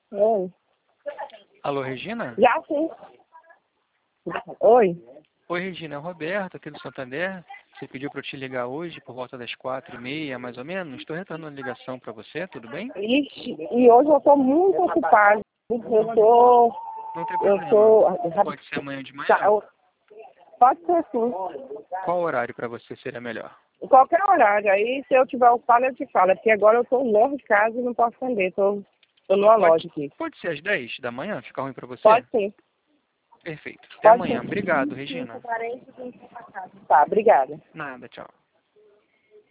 Oi. Alô, Regina? Já sim. Oi. Oi, Regina, é o Roberto, aqui do Santander. Você pediu para eu te ligar hoje por volta das 4h30, mais ou menos. Estou retornando a ligação para você, tudo bem? Ixi, e hoje eu tô muito ocupada. Não tem Eu problema. tô... Pode ser amanhã de manhã? Tá, pode ser sim. Qual horário para você seria melhor? Em qualquer horário. Aí, se eu tiver ocupado, eu te falo. É porque agora eu tô longe de casa e não posso atender. Tô numa loja aqui. Pode ser às 10 da manhã? Fica ruim para você? Pode sim. Perfeito. Até Pode amanhã. sim. Obrigado, Regina. Tá, obrigada. Nada, tchau.